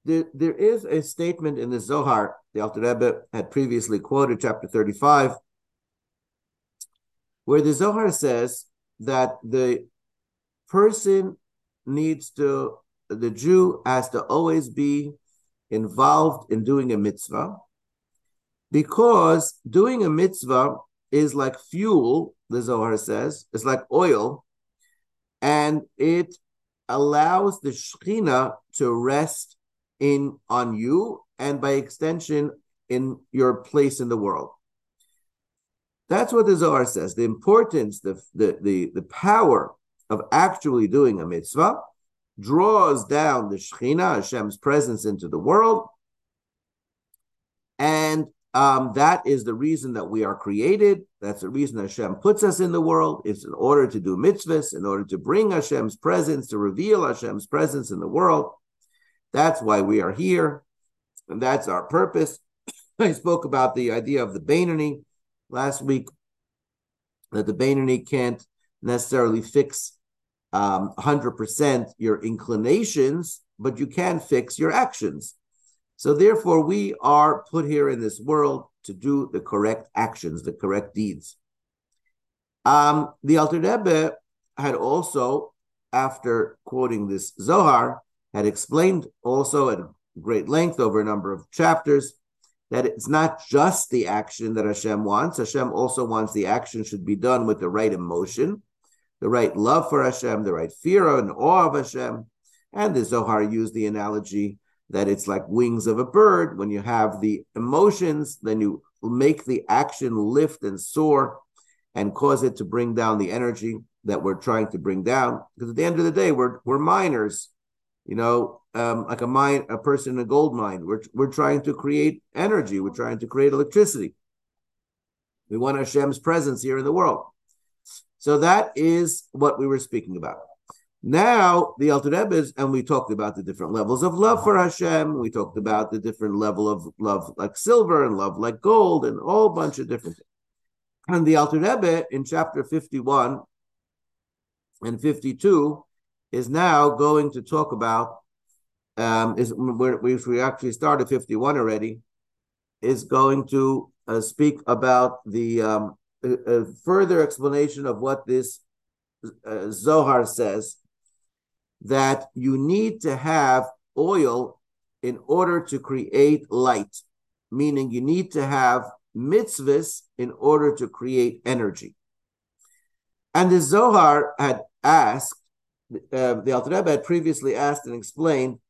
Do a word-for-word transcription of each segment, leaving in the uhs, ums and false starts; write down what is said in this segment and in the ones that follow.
there, there is a statement in the Zohar, the Alter Rebbe had previously quoted, chapter thirty-five, where the Zohar says that the person needs to, the Jew has to always be involved in doing a mitzvah, because doing a mitzvah is like fuel, the Zohar says, it's like oil, and it allows the Shekhinah to rest in on you, and by extension, in your place in the world. That's what the Zohar says. The importance, the, the, the, the power of actually doing a mitzvah draws down the Shekhinah, Hashem's presence, into the world. And um, that is the reason that we are created. That's the reason Hashem puts us in the world. It's in order to do mitzvahs, in order to bring Hashem's presence, to reveal Hashem's presence in the world. That's why we are here. And that's our purpose. I spoke about the idea of the Beinoni last week, that the Beinoni can't necessarily fix um, one hundred percent your inclinations, but you can fix your actions. So therefore, we are put here in this world to do the correct actions, the correct deeds. Um, the Alter Rebbe had also, after quoting this Zohar, had explained also at great length over a number of chapters that it's not just the action that Hashem wants. Hashem also wants the action should be done with the right emotion, the right love for Hashem, the right fear and awe of Hashem. And the Zohar used the analogy that it's like wings of a bird. When you have the emotions, then you make the action lift and soar and cause it to bring down the energy that we're trying to bring down. Because at the end of the day, we're we're miners, you know, um, like a mine, a person in a gold mine. We're we're trying to create energy. We're trying to create electricity. We want Hashem's presence here in the world. So that is what we were speaking about. Now, the Alter Rebbe is, and we talked about the different levels of love for Hashem. We talked about the different level of love like silver and love like gold and a whole bunch of different things. And the Alter Rebbe in chapter fifty-one and fifty-two is now going to talk about, um, is we, we actually started fifty-one already, is going to uh, speak about the um, a, a further explanation of what this uh, Zohar says, that you need to have oil in order to create light, meaning you need to have mitzvahs in order to create energy. And the Zohar had asked, uh, the Alter Rebbe had previously asked and explained,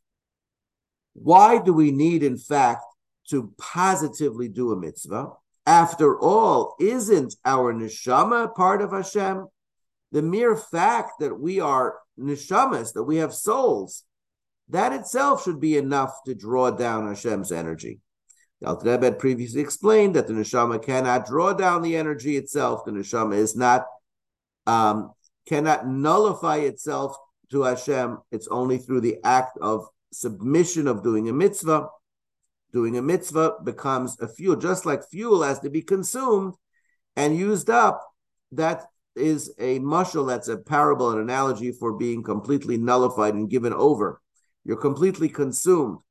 why do we need, in fact, to positively do a mitzvah? After all, isn't our neshama part of Hashem? The mere fact that we are neshamas, that we have souls, that itself should be enough to draw down Hashem's energy. The Alter Rebbe had previously explained that the neshama cannot draw down the energy itself. The neshama is not, um, cannot nullify itself to Hashem. It's only through the act of submission of doing a mitzvah. Doing a mitzvah becomes a fuel, just like fuel has to be consumed and used up. That is a mashal, that's a parable, an analogy for being completely nullified and given over. You're completely consumed.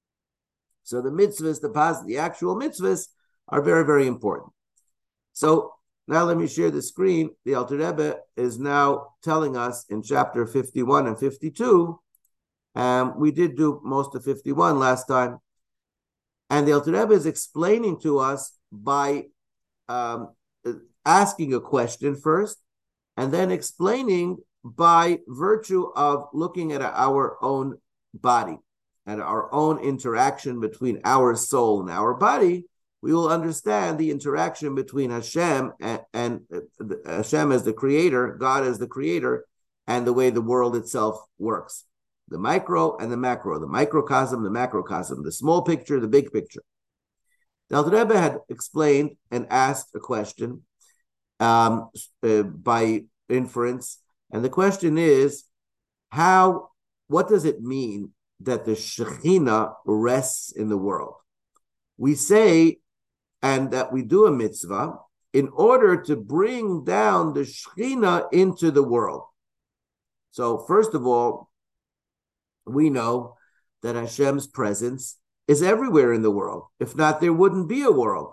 So the mitzvahs, the pos- the actual mitzvahs are very, very important. So now let me share the screen. The Alter Rebbe is now telling us in chapter fifty-one and fifty-two. Um, we did do most of fifty-one last time. And the Alter Rebbe is explaining to us by um, asking a question first, and then explaining by virtue of looking at our own body and our own interaction between our soul and our body. We will understand the interaction between Hashem and, and uh, Hashem as the creator, God as the creator, and the way the world itself works. The micro and the macro, the microcosm, the macrocosm, the small picture, the big picture. The Alter Rebbe had explained and asked a question um, uh, by inference, and the question is, how, what does it mean that the Shekhinah rests in the world? We say, and that we do a mitzvah in order to bring down the Shekhinah into the world. So first of all, we know that Hashem's presence is everywhere in the world. If not, there wouldn't be a world.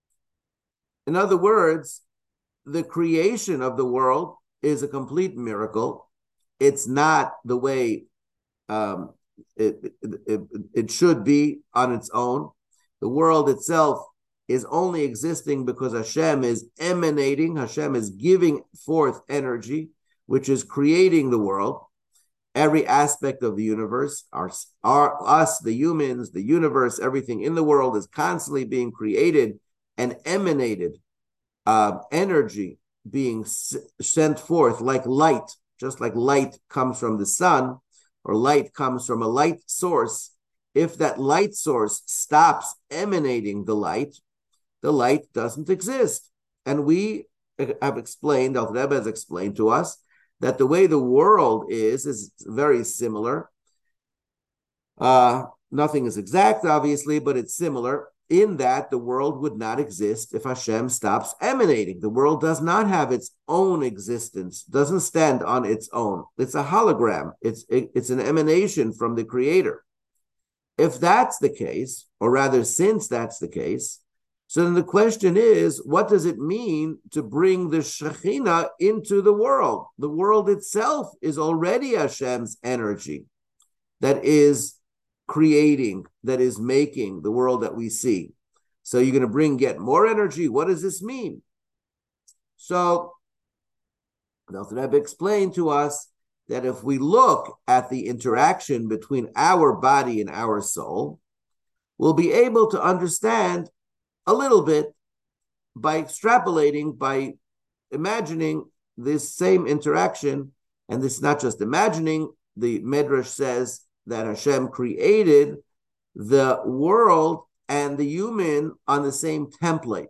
In other words, the creation of the world is a complete miracle. It's not the way um, it, it, it, it should be on its own. The world itself is only existing because Hashem is emanating, Hashem is giving forth energy, which is creating the world. Every aspect of the universe, our, our us, the humans, the universe, everything in the world is constantly being created and emanated, uh, energy being s- sent forth like light, just like light comes from the sun or light comes from a light source. If that light source stops emanating the light, the light doesn't exist. And we have explained, Alter Rebbe has explained to us, that the way the world is, is very similar. Uh, nothing is exact, obviously, but it's similar in that the world would not exist if Hashem stops emanating. The world does not have its own existence, doesn't stand on its own. It's a hologram. It's, it, it's an emanation from the Creator. If that's the case, or rather, since that's the case, so then the question is, what does it mean to bring the Shekhinah into the world? The world itself is already Hashem's energy that is creating, that is making the world that we see. So you're going to bring yet more energy. What does this mean? So the Alter Rebbe explained to us that if we look at the interaction between our body and our soul, we'll be able to understand a little bit by extrapolating, by imagining this same interaction. And this is not just imagining. The Medrash says that Hashem created the world and the human on the same template.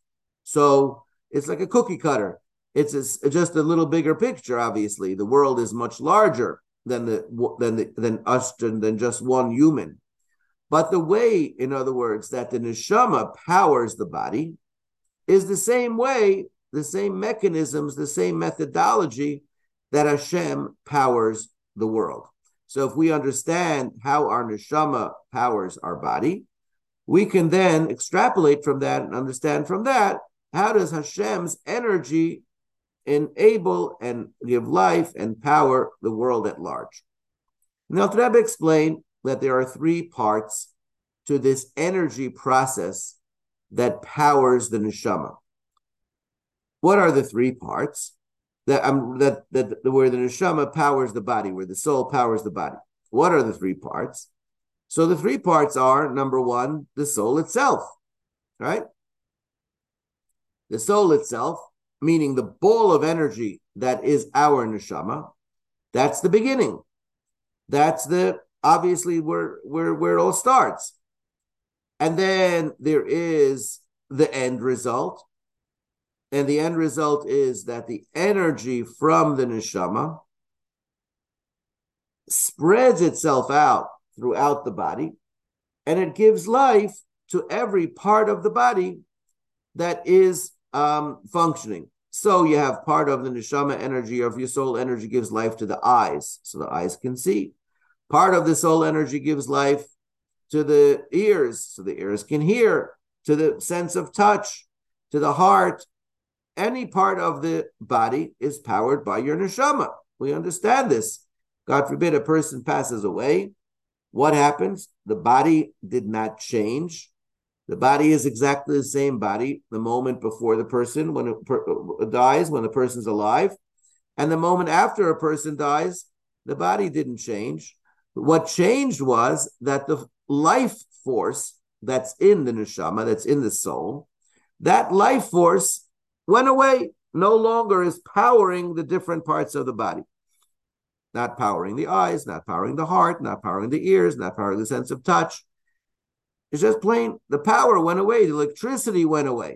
So it's like a cookie cutter. It's a, just a little bigger picture, obviously. The world is much larger than the than the, than us, than just one human. But the way, in other words, that the neshama powers the body is the same way, the same mechanisms, the same methodology that Hashem powers the world. So if we understand how our neshama powers our body, we can then extrapolate from that and understand from that, how does Hashem's energy enable and give life and power the world at large? Now, Alter Rebbe explained that there are three parts to this energy process that powers the neshama. What are the three parts that um, that that where the neshama powers the body, where the soul powers the body? What are the three parts? So the three parts are, number one, the soul itself, right? The soul itself, meaning the ball of energy that is our neshama, that's the beginning. That's the obviously where, where, where it all starts. And then there is the end result. And the end result is that the energy from the neshama spreads itself out throughout the body, and it gives life to every part of the body that is um, functioning. So you have part of the neshama energy, of your soul energy, gives life to the eyes, so the eyes can see. Part of the soul energy gives life to the ears, so the ears can hear, to the sense of touch, to the heart. Any part of the body is powered by your neshama. We understand this. God forbid a person passes away. What happens? The body did not change. The body is exactly the same body the moment before the person, when it per- dies, when the person's alive. And the moment after a person dies, the body didn't change. What changed was that the life force that's in the neshama, that's in the soul, that life force went away, no longer is powering the different parts of the body. Not powering the eyes, not powering the heart, not powering the ears, not powering the sense of touch. It's just plain, the power went away, the electricity went away.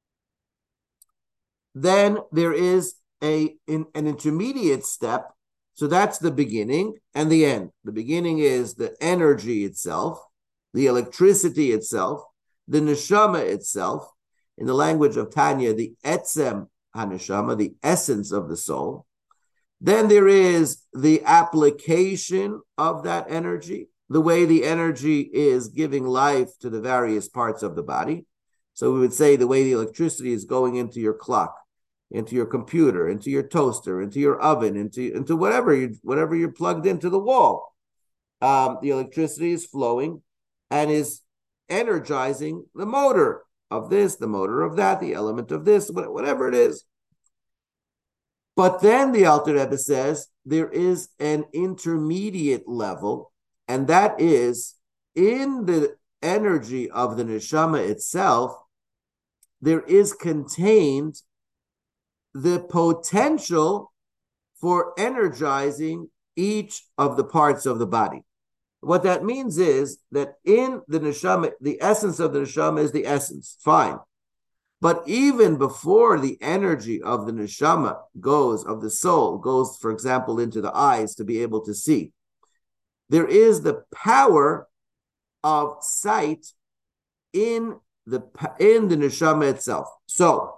Then there is a in, an intermediate step. So that's the beginning and the end. The beginning is the energy itself, the electricity itself, the neshama itself. In the language of Tanya, the etzem haneshama, the essence of the soul. Then there is the application of that energy. the way the energy is giving life to the various parts of the body. So we would say the way the electricity is going into your clock, into your computer, into your toaster, into your oven, into, into whatever you whatever you're plugged into the wall. Um, the electricity is flowing and is energizing the motor of this, the motor of that, the element of this, whatever it is. But then the Alter Rebbe says there is an intermediate level, and that is in the energy of the neshama itself, there is contained the potential for energizing each of the parts of the body. What that means is that in the neshama, the essence of the neshama is the essence, fine. But even before the energy of the neshama goes, of the soul, goes, for example, into the eyes to be able to see, there is the power of sight in the, in the neshama itself. So,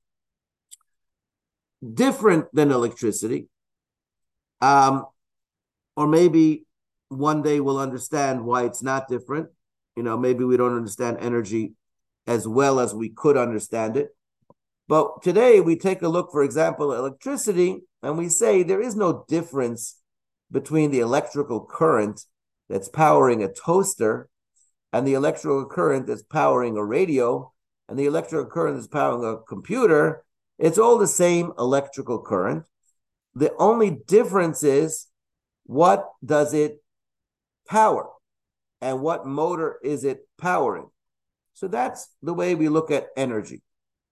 different than electricity, um, or maybe one day we'll understand why it's not different. You know, maybe we don't understand energy as well as we could understand it. But today we take a look, for example, at electricity, and we say there is no difference between the electrical current that's powering a toaster and the electrical current that's powering a radio and the electrical current that's powering a computer. It's all the same electrical current. The only difference is what does it power and what motor is it powering. So that's the way we look at energy.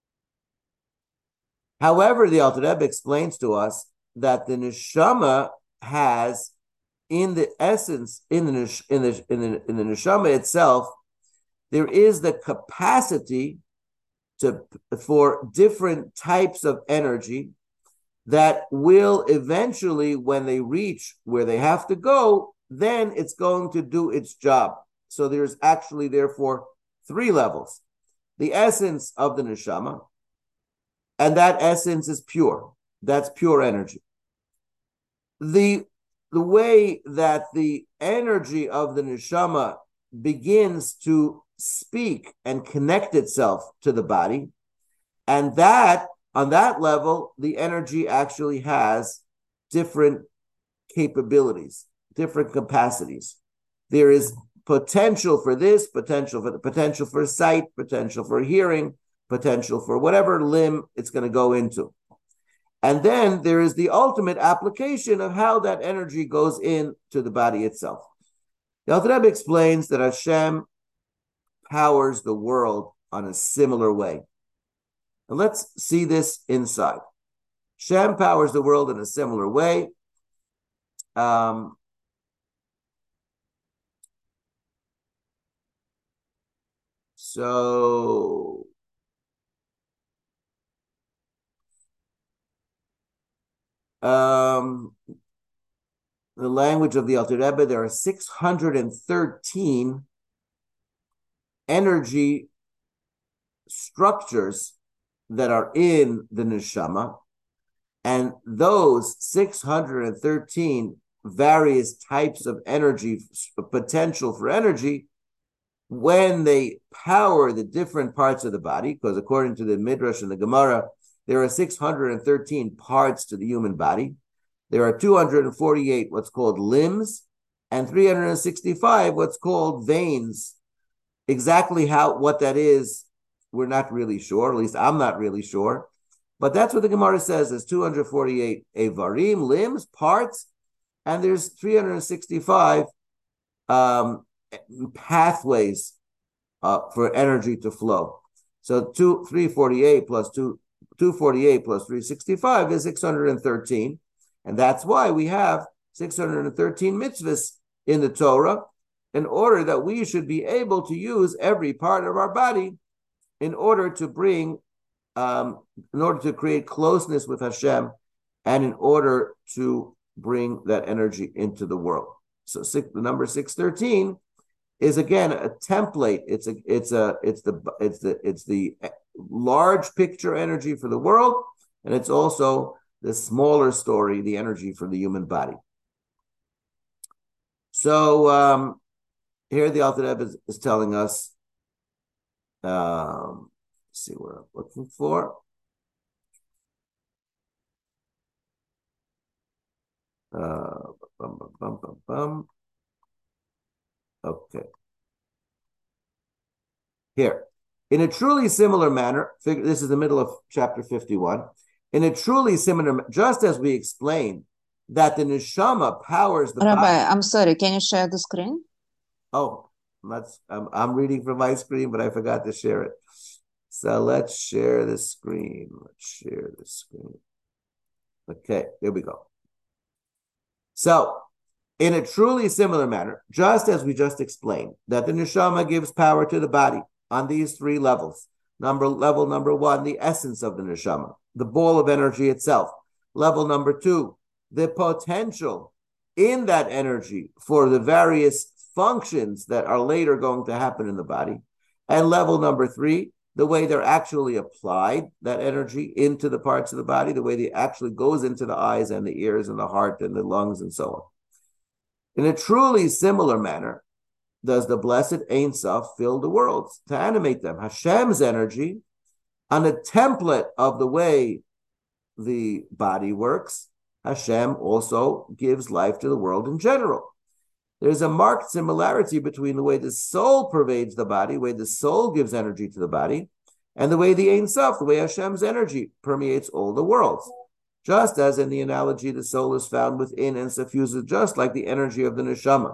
However, the Alter Rebbe explains to us that the neshama has, in the essence, in the in the in the, in the neshama itself, there is the capacity to for different types of energy that will eventually, when they reach where they have to go, then it's going to do its job. So there's actually, therefore, three levels. The essence of the neshama, and that essence is pure. That's pure energy. The, the way that the energy of the neshama begins to speak and connect itself to the body, and that, on that level, the energy actually has different capabilities, different capacities. There is potential for this, potential for the potential for sight, potential for hearing, potential for whatever limb it's going to go into. And then there is the ultimate application of how that energy goes into the body itself. The Alter Rebbe explains that Hashem powers the world on a similar way. And let's see this inside. Hashem powers the world in a similar way. Um, so, um, the language of the Alter Rebbe, there are six hundred thirteen energy structures that are in the neshama, and those six hundred thirteen various types of energy, potential for energy, when they power the different parts of the body, because according to the Midrash and the Gemara, there are six hundred thirteen parts to the human body. There are two hundred forty-eight what's called limbs, and three hundred sixty-five what's called veins. Exactly how what that is, we're not really sure. At least I'm not really sure. But that's what the Gemara says. There's two hundred forty-eight avarim, limbs, parts, and there's three hundred sixty-five um, pathways uh, for energy to flow. So two, three forty-eight plus two, two forty-eight plus three sixty-five is six hundred thirteen. And that's why we have six hundred thirteen mitzvahs in the Torah, in order that we should be able to use every part of our body in order to bring, um, in order to create closeness with Hashem, and in order to bring that energy into the world. So six, the number six thirteen is again a template. It's a, it's a, it's the, it's the, it's the large picture energy for the world, and it's also the smaller story, the energy for the human body. So um, here the Alter Rebbe is, is telling us, um, let's see what I'm looking for. Uh, bum, bum, bum, bum, bum. Okay. Here, in a truly similar manner, this is the middle of chapter fifty-one. In a truly similar, just as we explained that the neshama powers the Rabbi, body. I'm sorry, can you share the screen? Oh, let's. I'm, I'm reading from my screen, but I forgot to share it. So let's share the screen. Let's share the screen. Okay, there we go. So, in a truly similar manner, just as we just explained, that the neshama gives power to the body on these three levels. Number level number one, the essence of the neshama, the ball of energy itself. Level number two, the potential in that energy for the various functions that are later going to happen in the body. And level number three, the way they're actually applied, that energy, into the parts of the body, the way it actually goes into the eyes and the ears and the heart and the lungs and so on. In a truly similar manner, does the blessed Ein Sof fill the worlds to animate them. Hashem's energy, on a template of the way the body works, Hashem also gives life to the world in general. There's a marked similarity between the way the soul pervades the body, the way the soul gives energy to the body, and the way the Ein Sof, the way Hashem's energy permeates all the worlds. Just as in the analogy, the soul is found within and suffuses, just like the energy of the neshama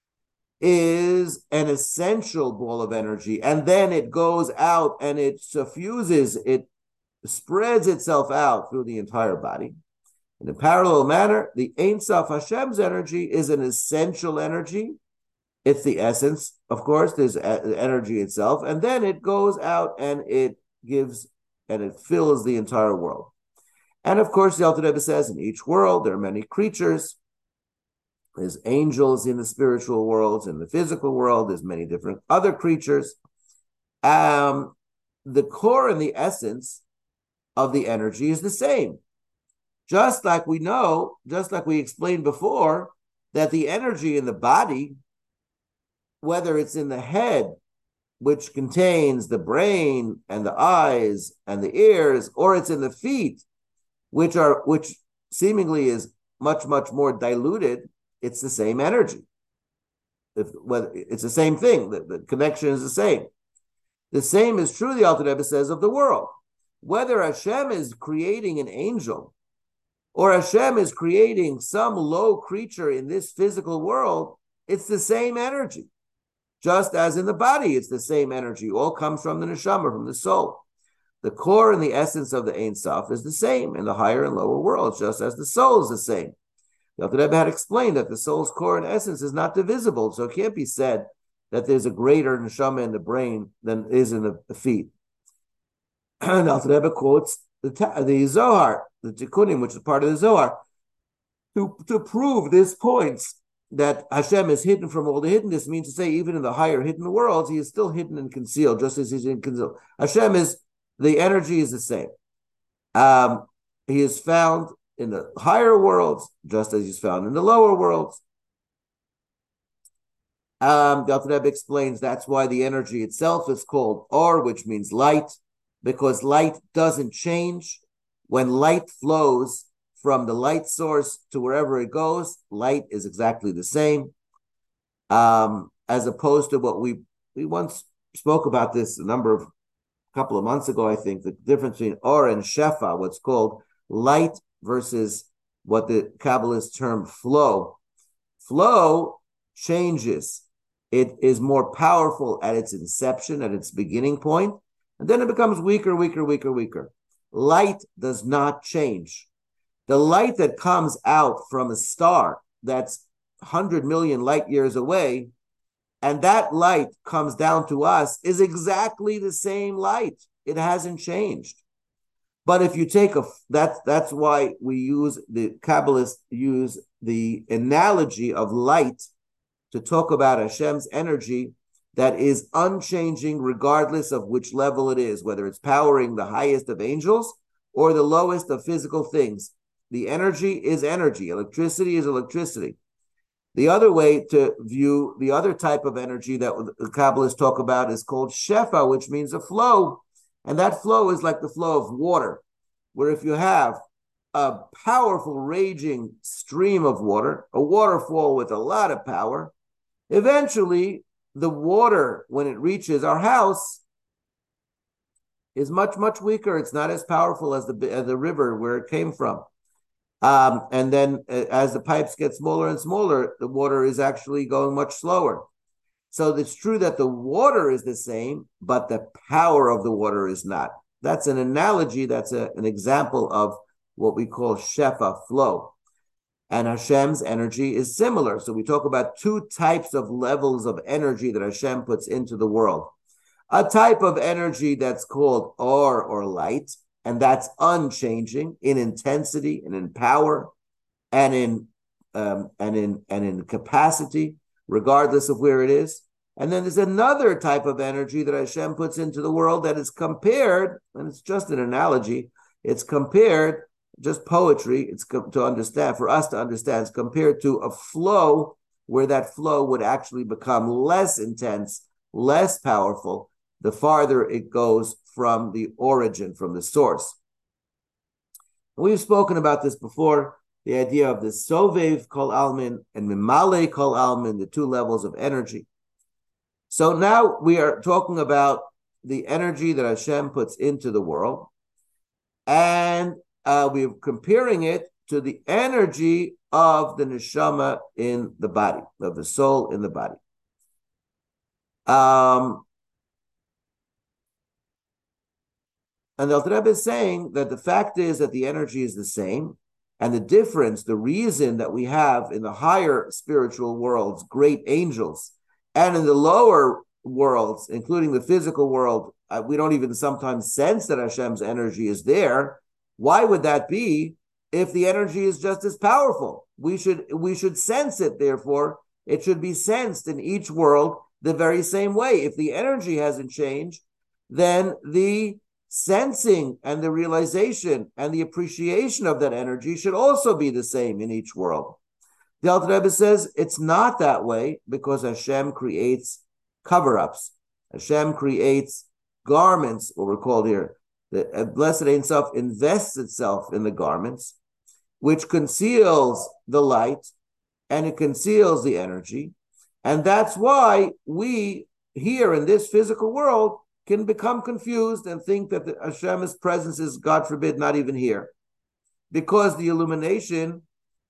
is an essential ball of energy, and then it goes out and it suffuses, it spreads itself out through the entire body. In a parallel manner, the Ein Sof, Hashem's energy, is an essential energy. It's the essence, of course, there's energy itself, and then it goes out and it gives and it fills the entire world. And of course, the Alter Rebbe says in each world there are many creatures. There's angels in the spiritual worlds, in the physical world. There's many different other creatures. Um, the core and the essence of the energy is the same. Just like we know, just like we explained before, that the energy in the body, whether it's in the head, which contains the brain and the eyes and the ears, or it's in the feet, which are which seemingly is much, much more diluted, it's the same energy. If, whether it's the same thing, the, the connection is the same. The same is true, the Alter Rebbe says, of the world. Whether Hashem is creating an angel or Hashem is creating some low creature in this physical world, it's the same energy. Just as in the body, it's the same energy. All comes from the neshama, from the soul. The core and the essence of the Ein Sof is the same in the higher and lower worlds, just as the soul is the same. The Alter Rebbe had explained that the soul's core and essence is not divisible, so it can't be said that there's a greater neshama in the brain than is in the feet. And the Alter Rebbe quotes the, the Zohar, the Tikkunim, which is part of the Zohar, to, to prove this point that Hashem is hidden from all the hidden. This means to say, even in the higher hidden worlds, he is still hidden and concealed, just as he's in concealed. Hashem is, the energy is the same. Um, he is found in the higher worlds, just as he's found in the lower worlds. Um, the Alter Rebbe explains that's why the energy itself is called Or, which means light, because light doesn't change. When light flows from the light source to wherever it goes, light is exactly the same. Um, as opposed to what we we once spoke about this a number of a couple of months ago, I think, the difference between Or and Shefa, what's called light versus what the Kabbalists term flow. Flow changes. It is more powerful at its inception, at its beginning point, and then it becomes weaker, weaker, weaker, weaker. Light does not change. The light that comes out from a star that's one hundred million light years away, and that light comes down to us, is exactly the same light. It hasn't changed. But if you take a, that's, that's why we use, the Kabbalists use the analogy of light to talk about Hashem's energy that is unchanging regardless of which level it is, whether it's powering the highest of angels or the lowest of physical things. The energy is energy. Electricity is electricity. The other way to view the other type of energy that the Kabbalists talk about is called shefa, which means a flow. And that flow is like the flow of water, where if you have a powerful raging stream of water, a waterfall with a lot of power, eventually the water, when it reaches our house, is much, much weaker. It's not as powerful as the, as the river where it came from. Um, and then uh, as the pipes get smaller and smaller, the water is actually going much slower. So it's true that the water is the same, but the power of the water is not. That's an analogy. That's a, an example of what we call shefa, flow. And Hashem's energy is similar. So we talk about two types of levels of energy that Hashem puts into the world. A type of energy that's called or or light, and that's unchanging in intensity and in power and in um, and in and in capacity, regardless of where it is. And then there's another type of energy that Hashem puts into the world that is compared, and it's just an analogy, it's compared, just poetry, it's to understand, for us to understand, it's compared to a flow where that flow would actually become less intense, less powerful, the farther it goes from the origin, from the source. We've spoken about this before, the idea of the Sovev Kol Almin and Mimale Kol Almin, the two levels of energy. So now we are talking about the energy that Hashem puts into the world, and uh, we're comparing it to the energy of the neshama in the body, of the soul in the body. Um, and the Alter Rebbe is saying that the fact is that the energy is the same, and the difference, the reason that we have in the higher spiritual worlds, great angels, and in the lower worlds, including the physical world, uh, we don't even sometimes sense that Hashem's energy is there. Why would that be if the energy is just as powerful? We should we should sense it, therefore. It should be sensed in each world the very same way. If the energy hasn't changed, then the sensing and the realization and the appreciation of that energy should also be the same in each world. The Alter Rebbe says it's not that way because Hashem creates cover-ups. Hashem creates garments, what we're called here. The Blessed Ein Sof invests itself in the garments, which conceals the light and it conceals the energy. And that's why we here in this physical world can become confused and think that the Hashem's presence is, God forbid, not even here. Because the illumination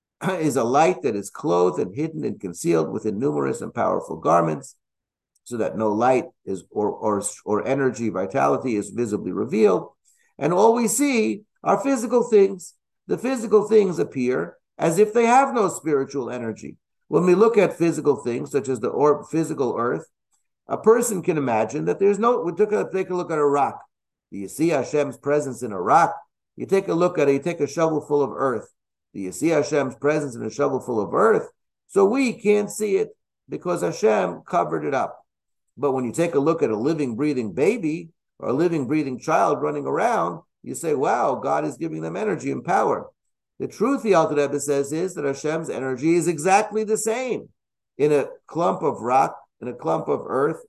is a light that is clothed and hidden and concealed within numerous and powerful garments, so that no light is or or or energy, vitality is visibly revealed. And all we see are physical things. The physical things appear as if they have no spiritual energy. When we look at physical things, such as the or, physical earth, a person can imagine that there's no, we took a, take a look at a rock. Do you see Hashem's presence in a rock? You take a look at it, you take a shovel full of earth. Do you see Hashem's presence in a shovel full of earth? So we can't see it because Hashem covered it up. But when you take a look at a living, breathing baby or a living, breathing child running around, you say, wow, God is giving them energy and power. The truth, the Alter Rebbe says, is that Hashem's energy is exactly the same in a clump of rock, in a clump of earth,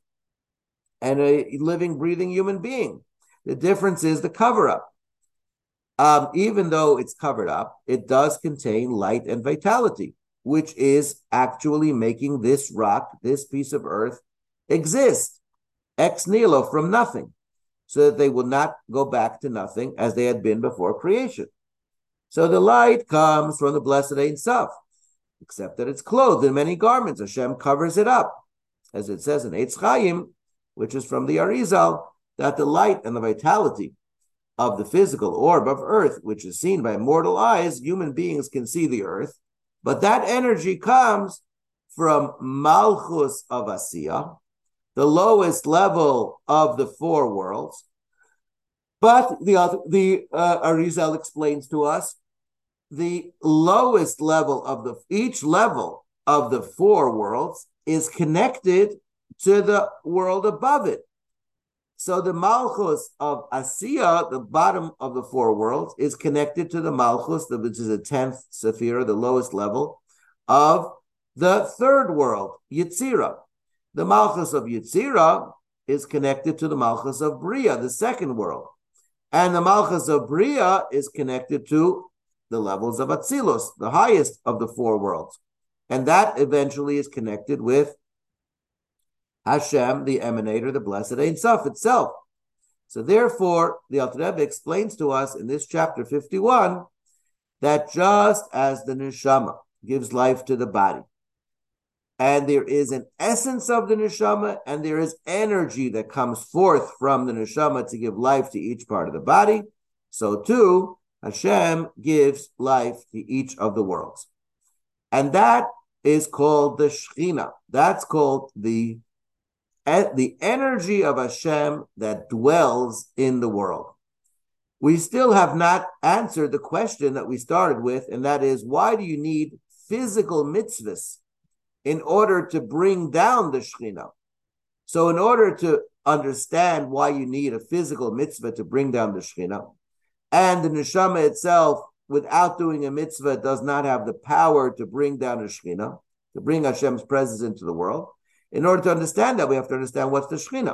and a living, breathing human being. The difference is the cover-up. Um, even though it's covered up, it does contain light and vitality, which is actually making this rock, this piece of earth, exist, ex nihilo, from nothing, so that they will not go back to nothing as they had been before creation. So the light comes from the Blessed Ein Sof, except that it's clothed in many garments. Hashem covers it up, as it says in Eitz Chaim, which is from the Arizal, that the light and the vitality of the physical orb of earth, which is seen by mortal eyes, human beings can see the earth, but that energy comes from Malchus of Asiya, the lowest level of the four worlds. But the other, the uh, Arizal explains to us the lowest level of the each level of the four worlds is connected to the world above it. So the Malchus of Asiya, the bottom of the four worlds, is connected to the Malchus, which is the tenth Sephira, the lowest level of the third world, Yetzirah. The Malchus of Yetzirah is connected to the Malchus of Bria, the second world. And the Malchus of Bria is connected to the levels of Atzilus, the highest of the four worlds. And that eventually is connected with Hashem, the emanator, the blessed Ein Sof itself. So therefore, the Alter Rebbe explains to us in this chapter fifty-one that just as the neshama gives life to the body, and there is an essence of the neshama, and there is energy that comes forth from the neshama to give life to each part of the body, so too Hashem gives life to each of the worlds. And that is called the Shekhinah. That's called the, the energy of Hashem that dwells in the world. We still have not answered the question that we started with, and that is, why do you need physical mitzvahs in order to bring down the Shekhinah? So in order to understand why you need a physical mitzvah to bring down the Shekhinah, and the neshama itself, without doing a mitzvah, does not have the power to bring down a Shekhinah, to bring Hashem's presence into the world. In order to understand that, we have to understand what's the Shekhinah.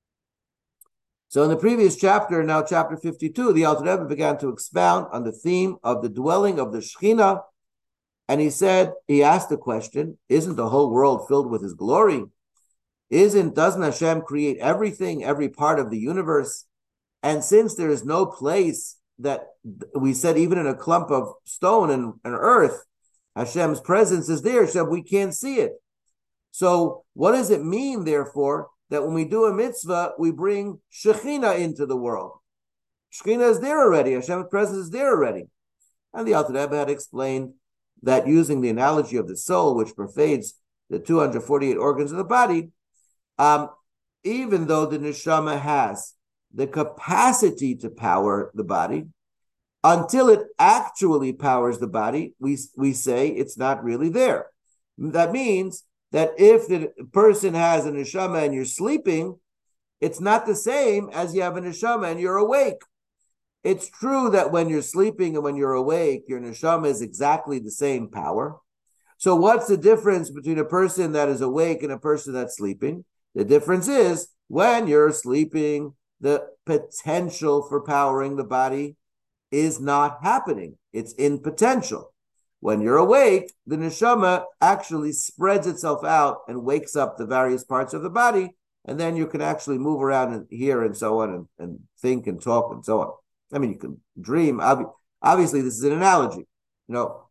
So in the previous chapter, now chapter fifty-two, the Alter Rebbe began to expound on the theme of the dwelling of the Shekhinah. And he said, he asked the question, isn't the whole world filled with his glory? Isn't, doesn't Hashem create everything, every part of the universe? And since there is no place that, we said even in a clump of stone and, and earth, Hashem's presence is there, except we can't see it. So what does it mean, therefore, that when we do a mitzvah, we bring Shekhinah into the world? Shekhinah is there already. Hashem's presence is there already. And the Alter Rebbe had explained that using the analogy of the soul, which pervades the two hundred forty-eight organs of the body, um, even though the neshama has the capacity to power the body, until it actually powers the body, we, we say it's not really there. That means that if the person has a neshama and you're sleeping, it's not the same as you have a neshama and you're awake. It's true that when you're sleeping and when you're awake, your neshama is exactly the same power. So what's the difference between a person that is awake and a person that's sleeping? The difference is, when you're sleeping, the potential for powering the body is not happening. It's in potential. When you're awake, the neshama actually spreads itself out and wakes up the various parts of the body, and then you can actually move around and hear and so on, and, and think and talk and so on. I mean, you can dream. Obviously, this is an analogy, you know.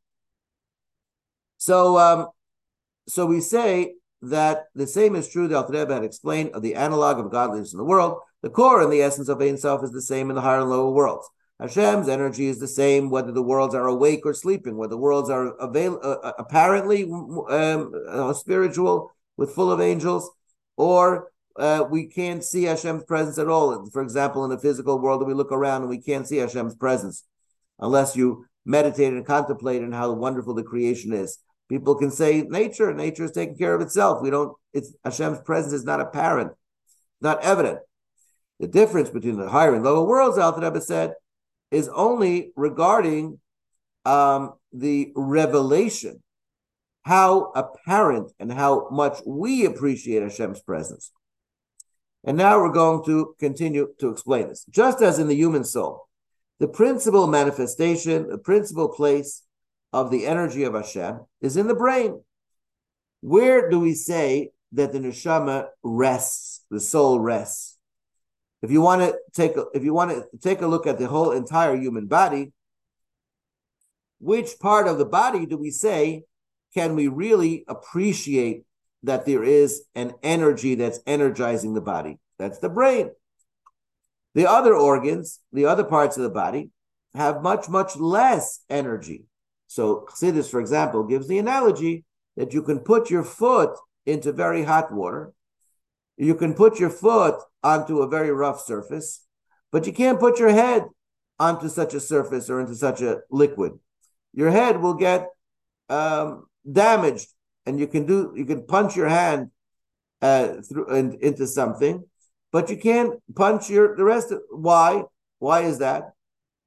So, um, so we say that the same is true, the Alter Rebbe had explained, of the analog of godliness in the world. The core and the essence of Ein Sof is the same in the higher and lower worlds. Hashem's energy is the same whether the worlds are awake or sleeping, whether the worlds are avail- uh, apparently um, uh, spiritual, with full of angels, or uh, we can't see Hashem's presence at all. For example, in the physical world, we look around and we can't see Hashem's presence unless you meditate and contemplate on how wonderful the creation is. People can say nature, nature is taking care of itself. We don't, it's Hashem's presence is not apparent, not evident. The difference between the higher and lower worlds, Alter Rebbe said, is only regarding um, the revelation, how apparent and how much we appreciate Hashem's presence. And now we're going to continue to explain this. Just as in the human soul, the principal manifestation, the principal place of the energy of Hashem is in the brain. Where do we say that the neshama rests, the soul rests? If you want to take a, if you want to take a look at the whole entire human body, which part of the body do we say can we really appreciate that there is an energy that's energizing the body? That's the brain. The other organs, the other parts of the body, have much, much less energy. So Chassidus, for example, gives the analogy that you can put your foot into very hot water. You can put your foot onto a very rough surface, but you can't put your head onto such a surface or into such a liquid. Your head will get um, damaged, and you can do you can punch your hand uh, through in, into something, but you can't punch your the rest of why? Why is that?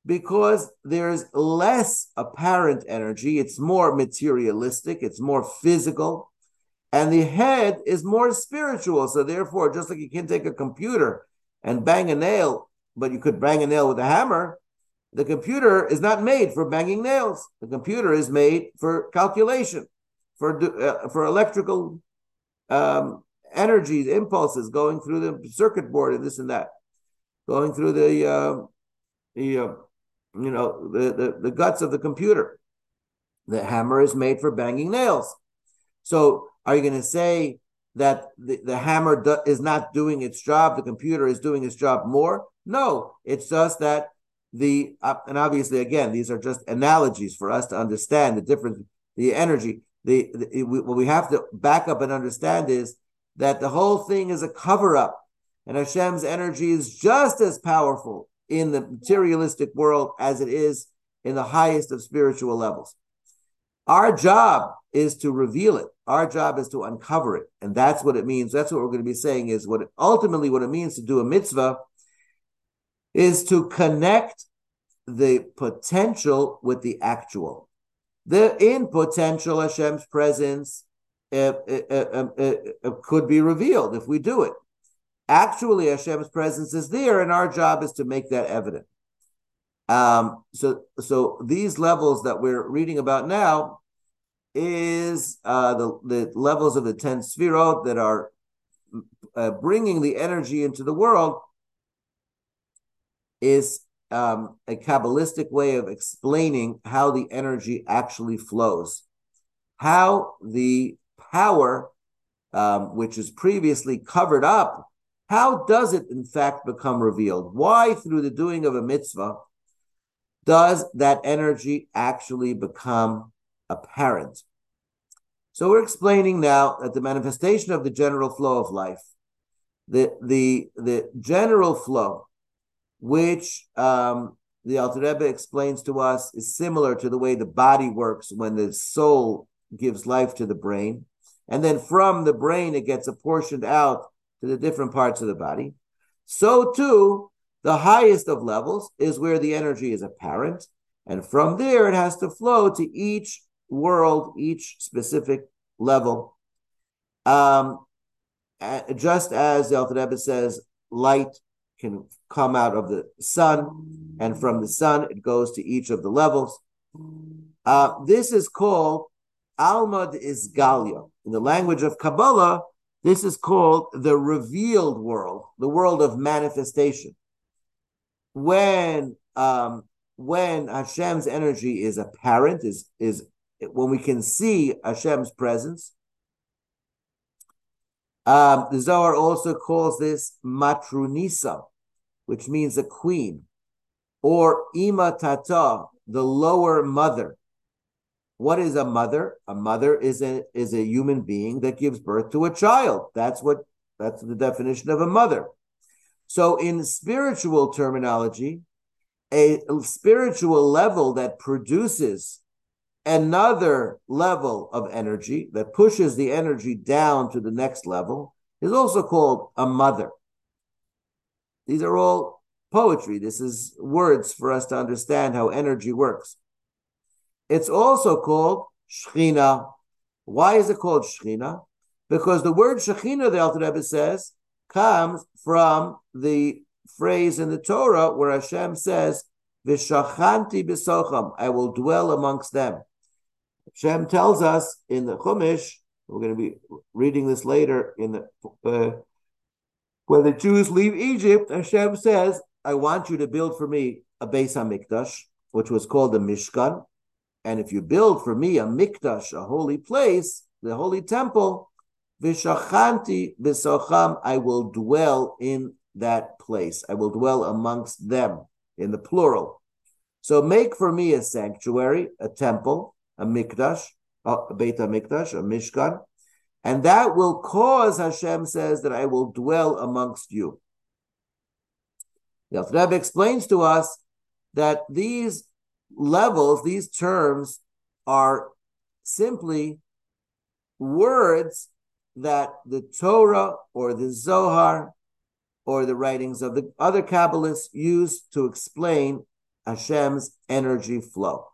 because there's less apparent energy. It's more materialistic, it's more physical, and the head is more spiritual. So therefore, just like you can take a computer and bang a nail, but you could bang a nail with a hammer, the computer is not made for banging nails. The computer is made for calculation, for uh, for electrical um, energies, impulses going through the circuit board and this and that, going through the uh, the uh, you know the, the the guts of the computer. The hammer is made for banging nails. So are you going to say that the, the hammer do, is not doing its job, the computer is doing its job more? No, it's just that the, uh, and obviously, again, these are just analogies for us to understand the difference, the energy. The, the we, what we have to back up and understand is that the whole thing is a cover-up, and Hashem's energy is just as powerful in the materialistic world as it is in the highest of spiritual levels. Our job is to reveal it. Our job is to uncover it. And that's what it means. That's what we're going to be saying is what it, ultimately what it means to do a mitzvah is to connect the potential with the actual. The in potential Hashem's presence uh, uh, uh, uh, uh, could be revealed if we do it. Actually, Hashem's presence is there, and our job is to make that evident. Um, so, so these levels that we're reading about now is uh, the, the levels of the ten sfirot that are uh, bringing the energy into the world is um, a Kabbalistic way of explaining how the energy actually flows, how the power, um, which is previously covered up, how does it in fact become revealed? Why, through the doing of a mitzvah, does that energy actually become apparent? So we're explaining now that the manifestation of the general flow of life, the the the general flow, which um, the Alter Rebbe explains to us, is similar to the way the body works when the soul gives life to the brain, and then from the brain it gets apportioned out to the different parts of the body. So too, the highest of levels is where the energy is apparent, and from there it has to flow to each world, each specific level. Um, just as the Alter Rebbe says, light can come out of the sun, and from the sun it goes to each of the levels. Uh, this is called Alma Isgalia. In the language of Kabbalah, this is called the revealed world, the world of manifestation. When um, when Hashem's energy is apparent, is is when we can see Hashem's presence. Um, the Zohar also calls this Matrunisa, which means a queen, or Ima Tata, the lower mother. What is a mother? A mother is a is a human being that gives birth to a child. That's what that's the definition of a mother. So in spiritual terminology, a spiritual level that produces another level of energy, that pushes the energy down to the next level, is also called a mother. These are all poetry. This is words for us to understand how energy works. It's also called Shechina. Why is it called Shechina? Because the word Shechina, the Alter Rebbe says, comes from the phrase in the Torah where Hashem says, V'shachanti b'socham, I will dwell amongst them. Hashem tells us in the Chumash, we're going to be reading this later, in the uh, when the Jews leave Egypt, Hashem says, I want you to build for me a Beis HaMikdash, which was called the Mishkan. And if you build for me a Mikdash, a holy place, the holy temple, V'shachanti b'socham, I will dwell in that place. I will dwell amongst them, in the plural. So make for me a sanctuary, a temple, a mikdash, a Beit HaMikdash, a Mishkan, and that will cause, Hashem says, that I will dwell amongst you. The Alter Rebbe explains to us that these levels, these terms, are simply words that the Torah or the Zohar or the writings of the other Kabbalists use to explain Hashem's energy flow.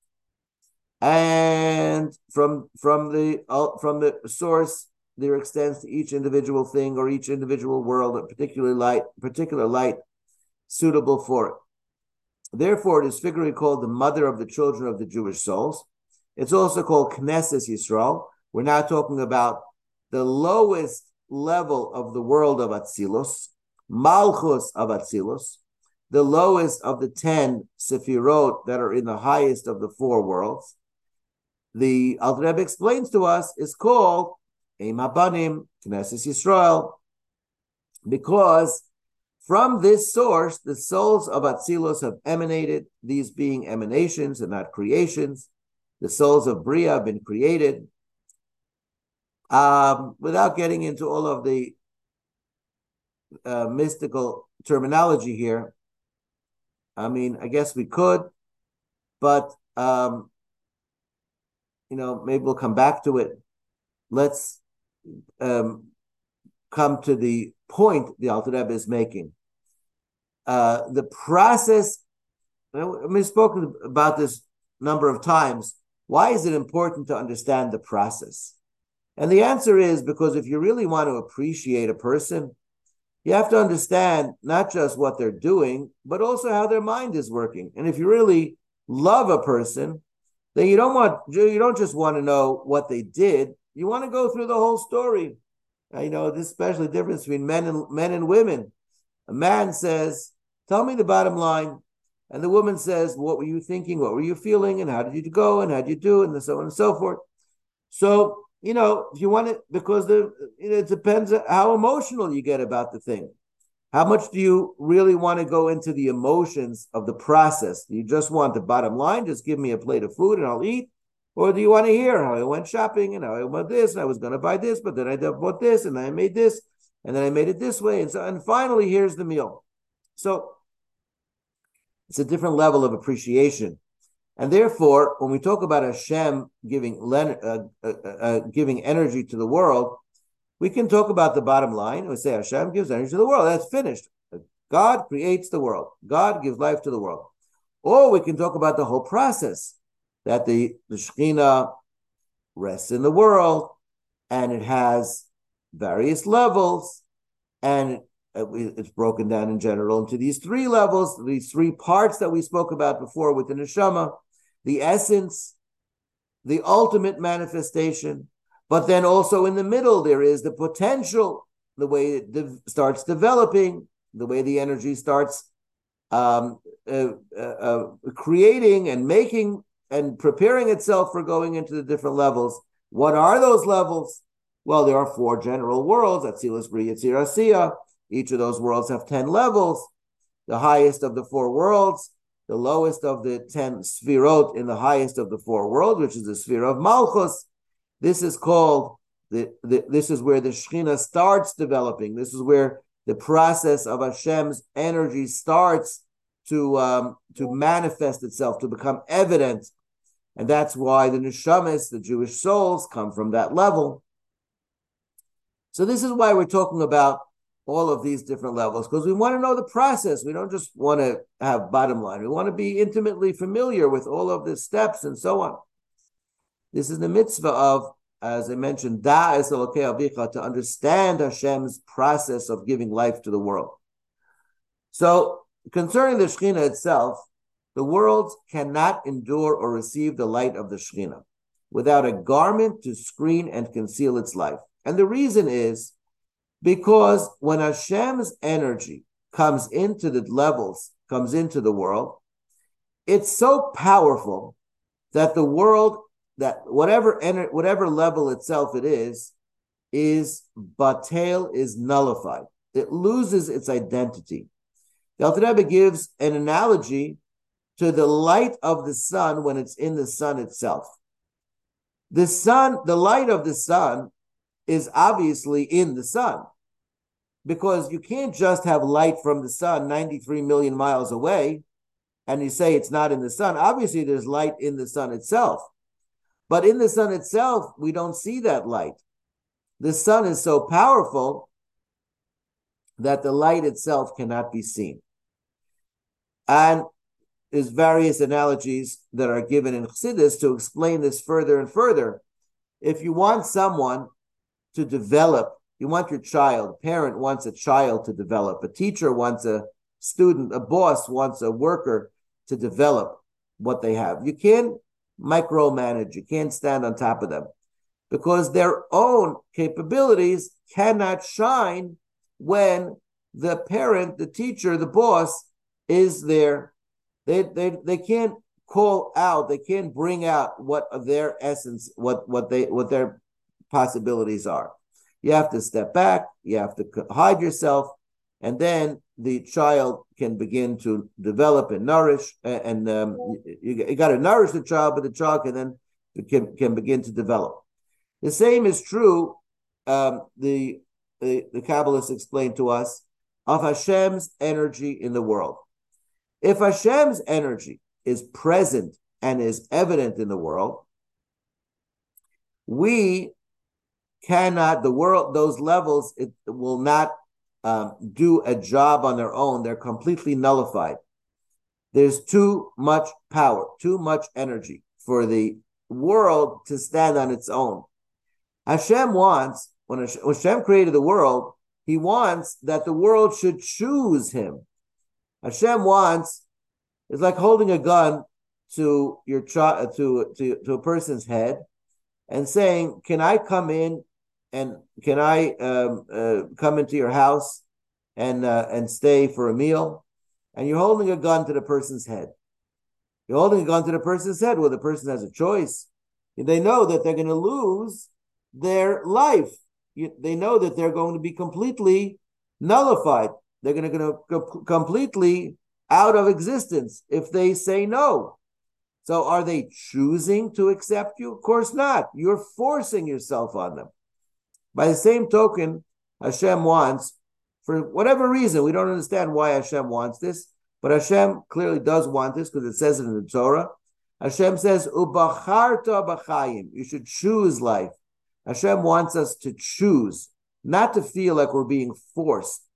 And from from the uh, from the source, there extends to each individual thing or each individual world a particular light, particular light suitable for it. Therefore, it is figuratively called the mother of the children of the Jewish souls. It's also called Knesset Yisrael. We're now talking about the lowest level of the world of Atzilus, Malchus of Atzilus, the lowest of the ten Sefirot that are in the highest of the four worlds. The Alter Rebbe explains to us is called Eim Habanim, Knesset Yisrael, because from this source, the souls of Atzilus have emanated, these being emanations and not creations. The souls of Bria have been created. Um, without getting into all of the uh, mystical terminology here, I mean, I guess we could, but, um, you know, maybe we'll come back to it. Let's um, come to the point the Alter Rebbe is making. Uh, the process, we've spoken about this a number of times. Why is it important to understand the process? And the answer is because if you really want to appreciate a person, you have to understand not just what they're doing, but also how their mind is working. And if you really love a person, then you don't want you don't just want to know what they did. You want to go through the whole story. Now, you know, this especially difference between men and men and women. A man says, "Tell me the bottom line," and the woman says, "What were you thinking? What were you feeling? And how did you go? And how did you do? And so on and so forth." So, you know, if you want it, because the, it depends on how emotional you get about the thing. How much do you really want to go into the emotions of the process? Do you just want the bottom line? Just give me a plate of food and I'll eat. Or do you want to hear how I went shopping and how I went this and I was going to buy this, but then I bought this and I made this and then I made it this way. And so, and finally, here's the meal. So it's a different level of appreciation. And therefore, when we talk about Hashem giving uh, uh, uh, giving energy to the world, we can talk about the bottom line. We say Hashem gives energy to the world. That's finished. God creates the world. God gives life to the world. Or we can talk about the whole process, that the, the Shekhinah rests in the world, and it has various levels, and it's broken down in general into these three levels, these three parts that we spoke about before with the neshama, the essence, the ultimate manifestation, but then also in the middle there is the potential, the way it de- starts developing, the way the energy starts um, uh, uh, uh, creating and making and preparing itself for going into the different levels. What are those levels? Well, there are four general worlds, Atzilus, Bria, Yetzirah, Asiya. Each of those worlds have ten levels. The highest of the four worlds, the lowest of the ten Sfirot in the highest of the four worlds, which is the sphere of Malchus. This is called, the, the this is where the Shekhinah starts developing. This is where the process of Hashem's energy starts to, um, to manifest itself, to become evident. And that's why the Neshamas, the Jewish souls, come from that level. So this is why we're talking about all of these different levels, because we want to know the process. We don't just want to have bottom line. We want to be intimately familiar with all of the steps and so on. This is the mitzvah of, as I mentioned, da'as Elokei Avicha, to understand Hashem's process of giving life to the world. So concerning the Shekhinah itself, the world cannot endure or receive the light of the Shekhinah without a garment to screen and conceal its life. And the reason is because when Hashem's energy comes into the levels, comes into the world, it's so powerful that the world, that whatever ener- whatever level itself it is, is batel, is nullified. It loses its identity. The Alter Rebbe gives an analogy to the light of the sun when it's in the sun itself. The sun, the light of the sun is obviously in the sun, because you can't just have light from the sun ninety-three million miles away and you say it's not in the sun. Obviously, there's light in the sun itself. But in the sun itself, we don't see that light. The sun is so powerful that the light itself cannot be seen. And is various analogies that are given in Chassidus to explain this further and further. If you want someone to develop, you want your child, a parent wants a child to develop, a teacher wants a student, a boss wants a worker to develop what they have. You can't micromanage, you can't stand on top of them, because their own capabilities cannot shine when the parent, the teacher, the boss is there. They, they, they can't call out, they can't bring out what of their essence, what, what they what their possibilities are. You have to step back, you have to hide yourself, and then the child can begin to develop and nourish, and um, you, you got to nourish the child, but the child can then can, can begin to develop. The same is true, um, the, the, the Kabbalists explained to us, of Hashem's energy in the world. If Hashem's energy is present and is evident in the world, we cannot, the world, those levels, it will not um, do a job on their own. They're completely nullified. There's too much power, too much energy for the world to stand on its own. Hashem wants, when Hashem created the world, he wants that the world should choose him. Hashem wants, it's like holding a gun to your child, to, to, to a person's head and saying, can I come in and can I um, uh, come into your house and uh, and stay for a meal? And you're holding a gun to the person's head. You're holding a gun to the person's head. Well, the person has a choice. They know that they're going to lose their life. You, they know that they're going to be completely nullified. They're going to go completely out of existence if they say no. So are they choosing to accept you? Of course not. You're forcing yourself on them. By the same token, Hashem wants, for whatever reason, we don't understand why Hashem wants this, but Hashem clearly does want this because it says it in the Torah. Hashem says, Ubacharta b'chayim, you should choose life. Hashem wants us to choose, not to feel like we're being forced.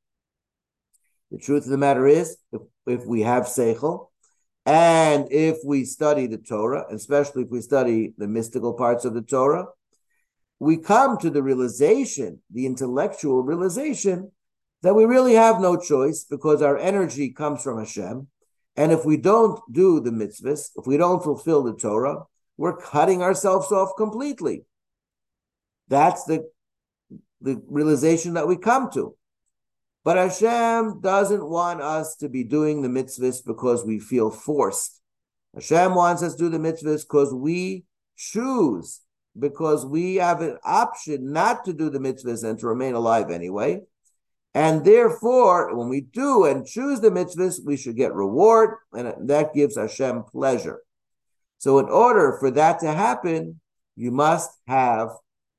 The truth of the matter is, if, if we have seichel, and if we study the Torah, especially if we study the mystical parts of the Torah, we come to the realization, the intellectual realization, that we really have no choice because our energy comes from Hashem. And if we don't do the mitzvahs, if we don't fulfill the Torah, we're cutting ourselves off completely. That's the, the realization that we come to. But Hashem doesn't want us to be doing the mitzvahs because we feel forced. Hashem wants us to do the mitzvahs because we choose, because we have an option not to do the mitzvahs and to remain alive anyway. And therefore, when we do and choose the mitzvahs, we should get reward, and that gives Hashem pleasure. So in order for that to happen, you must have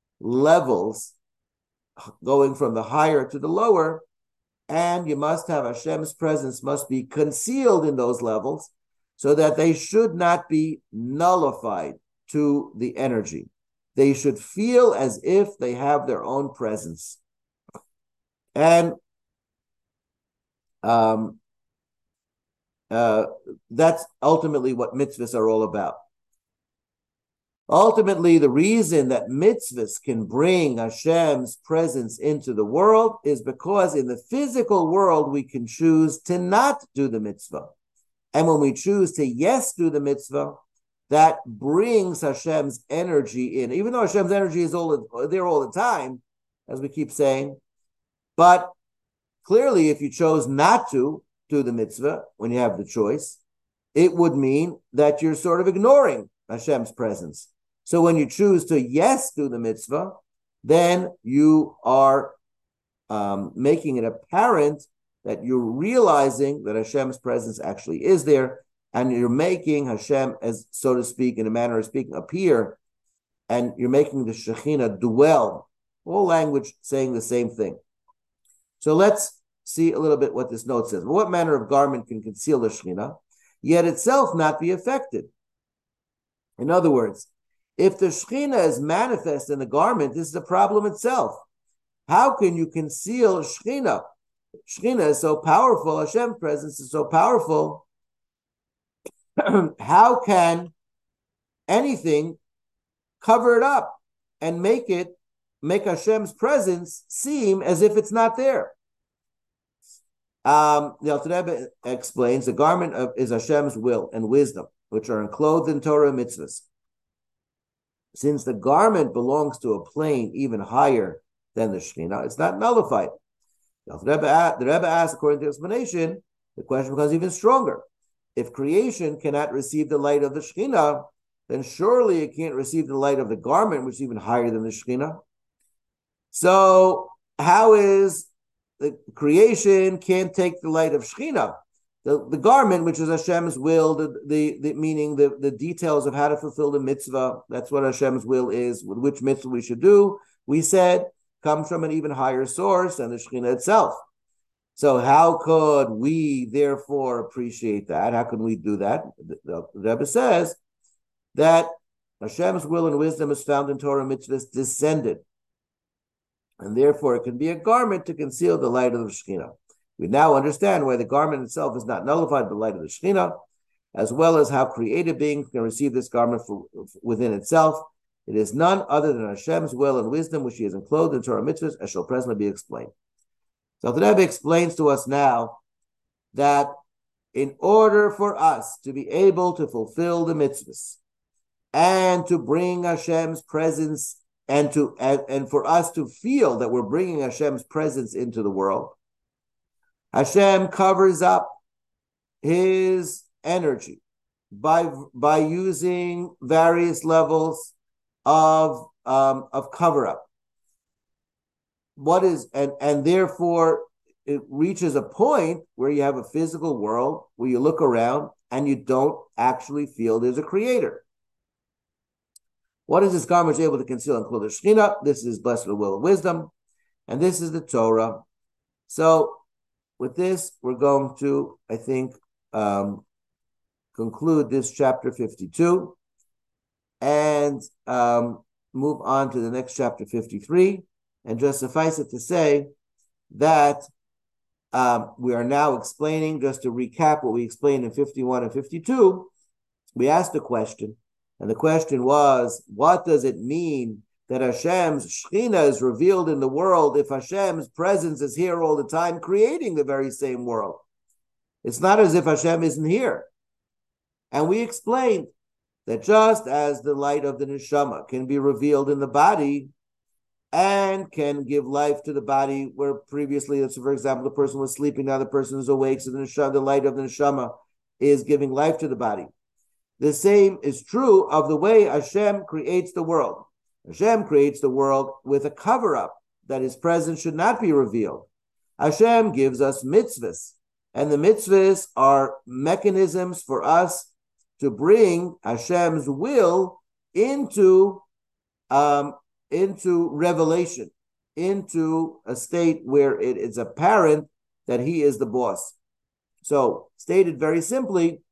levels going from the higher to the lower, and you must have Hashem's presence must be concealed in those levels so that they should not be nullified to the energy. They should feel as if they have their own presence. And um, uh, that's ultimately what mitzvahs are all about. Ultimately, the reason that mitzvahs can bring Hashem's presence into the world is because in the physical world, we can choose to not do the mitzvah. And when we choose to yes do the mitzvah, that brings Hashem's energy in. Even though Hashem's energy is all there all the time, as we keep saying, but clearly, if you chose not to do the mitzvah when you have the choice, it would mean that you're sort of ignoring Hashem's presence. So when you choose to yes do the mitzvah, then you are um, making it apparent that you're realizing that Hashem's presence actually is there, and you're making Hashem, as so to speak, in a manner of speaking, appear, and you're making the Shekhinah dwell. All language saying the same thing. So let's see a little bit what this note says. What manner of garment can conceal the Shekhinah, yet itself not be affected? In other words, if the Shekhinah is manifest in the garment, this is a problem itself. How can you conceal Shekhinah? Shekhinah is so powerful, Hashem's presence is so powerful, how can anything cover it up and make it, make Hashem's presence seem as if it's not there? Um, the Alter Rebbe explains the garment of, is Hashem's will and wisdom, which are enclosed in Torah mitzvahs. Since the garment belongs to a plane even higher than the Shekhinah, it's not nullified. The Rebbe, the Rebbe asks, according to the explanation, the question becomes even stronger. If creation cannot receive the light of the Shekhinah, then surely it can't receive the light of the garment, which is even higher than the Shekhinah. So how is the creation can't take the light of Shekhinah? The, the garment, which is Hashem's will, the, the, the meaning the, the details of how to fulfill the mitzvah, that's what Hashem's will is, with which mitzvah we should do, we said, comes from an even higher source than the Shekhinah itself. So how could we therefore appreciate that? How can we do that? The, the Rebbe says that Hashem's will and wisdom is found in Torah mitzvahs descended, and therefore it can be a garment to conceal the light of the Shekhinah. We now understand why the garment itself is not nullified by the light of the Shekhinah, as well as how created beings can receive this garment for, within itself. It is none other than Hashem's will and wisdom, which He has enclosed in Torah mitzvahs, as shall presently be explained. So the Rebbe explains to us now that in order for us to be able to fulfill the mitzvahs and to bring Hashem's presence and to and, and for us to feel that we're bringing Hashem's presence into the world, Hashem covers up His energy by by using various levels of um, of cover up. What is and and therefore it reaches a point where you have a physical world where you look around and you don't actually feel there's a creator. What is this garment able to conceal and clothe the Shekhinah? This is blessed with the will of wisdom, and this is the Torah. So with this, we're going to, I think, um, conclude this chapter fifty-two and um, move on to the next chapter fifty-three. And just suffice it to say that um, we are now explaining, just to recap what we explained in fifty-one and fifty-two, we asked a question, and the question was, what does it mean that Hashem's Shekhinah is revealed in the world if Hashem's presence is here all the time, creating the very same world? It's not as if Hashem isn't here. And we explained that just as the light of the neshama can be revealed in the body and can give life to the body, where previously, so for example, the person was sleeping, now the person is awake, so the, neshama, the light of the neshama is giving life to the body. The same is true of the way Hashem creates the world. Hashem creates the world with a cover-up that His presence should not be revealed. Hashem gives us mitzvahs, and the mitzvahs are mechanisms for us to bring Hashem's will into, um, into revelation, into a state where it is apparent that He is the boss. So, stated very simply,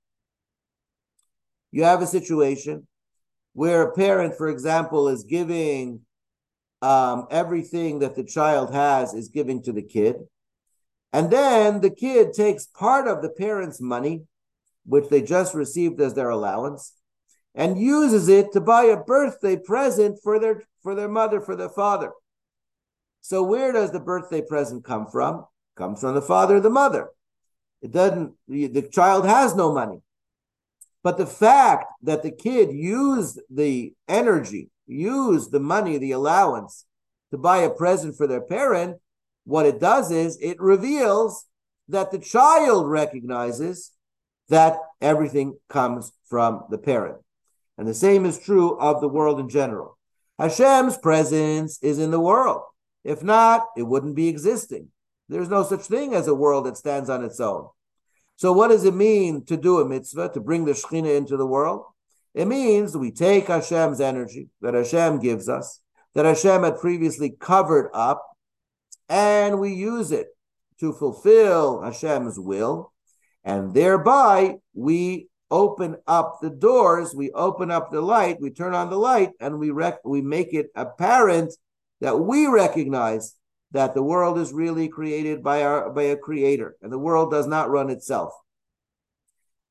you have a situation where a parent, for example, is giving um, everything that the child has is giving to the kid. And then the kid takes part of the parent's money, which they just received as their allowance, and uses it to buy a birthday present for their, for their mother, for their father. So where does the birthday present come from? It comes from the father or the mother. It doesn't, the child has no money. But the fact that the kid used the energy, used the money, the allowance, to buy a present for their parent, what it does is it reveals that the child recognizes that everything comes from the parent. And the same is true of the world in general. Hashem's presence is in the world. If not, it wouldn't be existing. There's no such thing as a world that stands on its own. So what does it mean to do a mitzvah, to bring the Shekhinah into the world? It means we take Hashem's energy that Hashem gives us, that Hashem had previously covered up, and we use it to fulfill Hashem's will, and thereby we open up the doors, we open up the light, we turn on the light, and we rec- we make it apparent that we recognize that the world is really created by our by a creator, and the world does not run itself.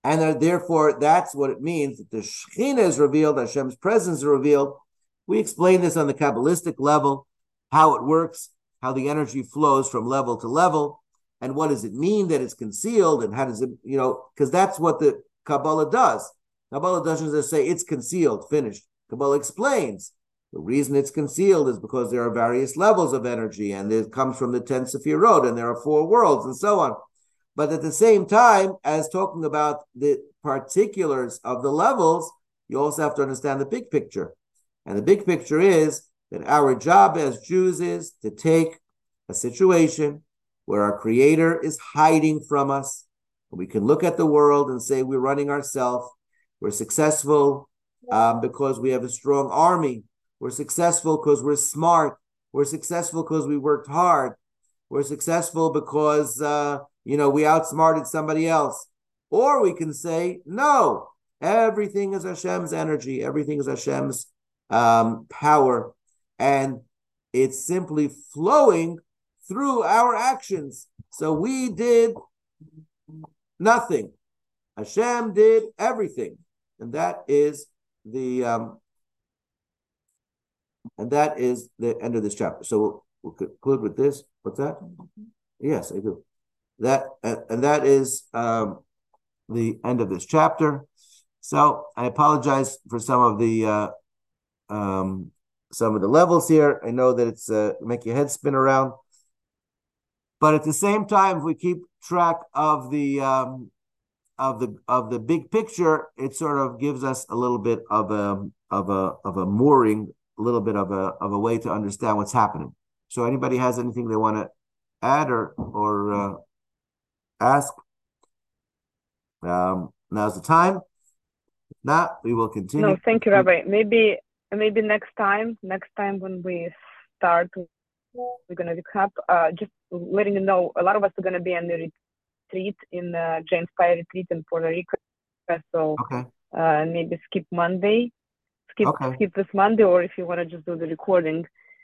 And uh, therefore, that's what it means that the Shekhinah is revealed, Hashem's presence is revealed. We explain this on the Kabbalistic level, how it works, how the energy flows from level to level, and what does it mean that it's concealed, and how does it, you know, because that's what the Kabbalah does. Kabbalah doesn't just say it's concealed, finished. Kabbalah explains the reason it's concealed is because there are various levels of energy, and it comes from the ten Sefirot, and there are four worlds, and so on. But at the same time, as talking about the particulars of the levels, you also have to understand the big picture. And the big picture is that our job as Jews is to take a situation where our Creator is hiding from us. We can look at the world and say we're running ourselves. We're successful um, because we have a strong army. We're successful because we're smart. We're successful because we worked hard. We're successful because, uh, you know, we outsmarted somebody else. Or we can say, no, everything is Hashem's energy. Everything is Hashem's um, power. And it's simply flowing through our actions. So we did nothing. Hashem did everything. And that is the um, and that is the end of this chapter. So we'll, we'll conclude with this. What's that? Yes, I do. That uh, and that is um, the end of this chapter. So I apologize for some of the uh, um, some of the levels here. I know that it's uh, make your head spin around, but at the same time, if we keep track of the um, of the of the big picture, it sort of gives us a little bit of a of a of a mooring, a little bit of a of a way to understand what's happening. So, anybody has anything they want to add or or uh, ask? Um, now's the time. If not, we will continue. No, thank you, Rabbi. Maybe maybe next time, next time when we start, we're gonna recap. Uh, just letting you know, a lot of us are gonna be on the retreat in uh, James Fire retreat in Puerto Rico. So okay. uh, maybe skip Monday, skip okay. skip this Monday, or if you want to just do the recording,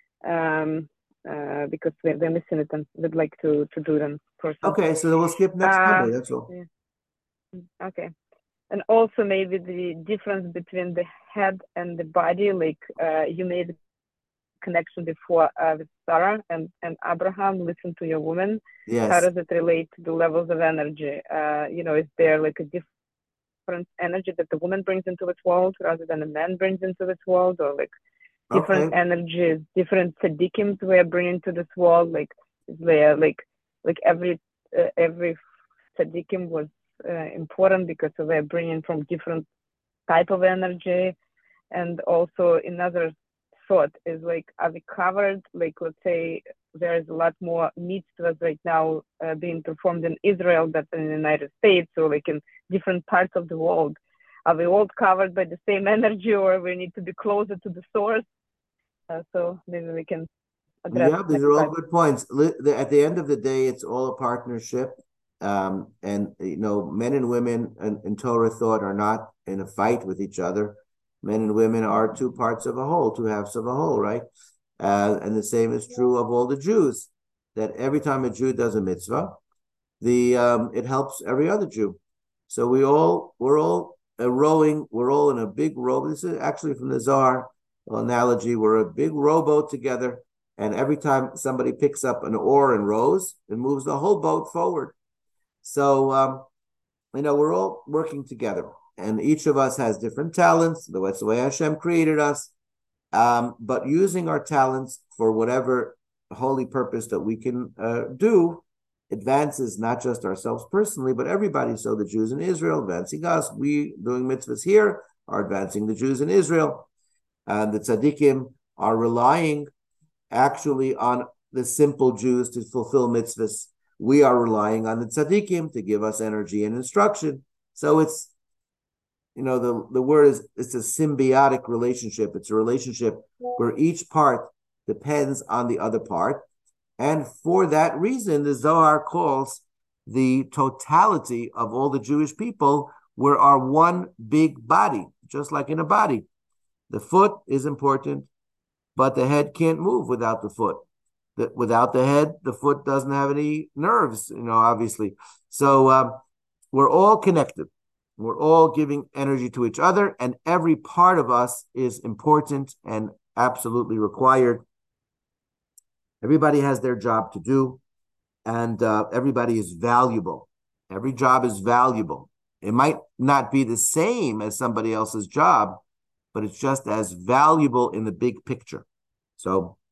um, uh, because we're, we're missing it and we'd like to to do it in person. Okay, so then we'll skip next uh, Monday. That's all. Yeah. Okay. And also maybe the difference between the head and the body, like uh, you made a connection before uh, with Sarah and, and Abraham, listen to your woman. Yes. How does it relate to the levels of energy? Uh, you know, is there like a different energy that the woman brings into this world rather than a man brings into this world, or like different okay. energies, different tzaddikim we're bringing to this world? Like, is there like like every uh, every tzaddikim was Uh, important because we're bringing from different type of energy. And also another thought is like, are we covered? Like, let's say there is a lot more mitzvahs right now uh, being performed in Israel than in the United States, or like in different parts of the world. Are we all covered by the same energy, or we need to be closer to the source? Uh, so maybe we can address. Yeah, these are all good points. At the end of the day, it's all a partnership. Um, and, you know, men and women in, in Torah thought are not in a fight with each other. Men and women are two parts of a whole, two halves of a whole, right? Uh, and the same is true of all the Jews, that every time a Jew does a mitzvah, the um, it helps every other Jew. So we all, we're all uh, rowing, we're all in a big row. This is actually from the Zohar analogy. We're a big rowboat together, and every time somebody picks up an oar and rows, it moves the whole boat forward. So, um, you know, we're all working together, and each of us has different talents. That's the way Hashem created us. Um, but using our talents for whatever holy purpose that we can uh, do advances not just ourselves personally, but everybody. So the Jews in Israel advancing us. We doing mitzvahs here are advancing the Jews in Israel. And the tzaddikim are relying actually on the simple Jews to fulfill mitzvahs. We are relying on the tzaddikim to give us energy and instruction. So it's, you know, the, the word is, it's a symbiotic relationship. It's a relationship where each part depends on the other part. And for that reason, the Zohar calls the totality of all the Jewish people, we are one big body, just like in a body. The foot is important, but the head can't move without the foot. That without the head, the foot doesn't have any nerves, you know, obviously. So um, we're all connected. We're all giving energy to each other, and every part of us is important and absolutely required. Everybody has their job to do, and uh, everybody is valuable. Every job is valuable. It might not be the same as somebody else's job, but it's just as valuable in the big picture. So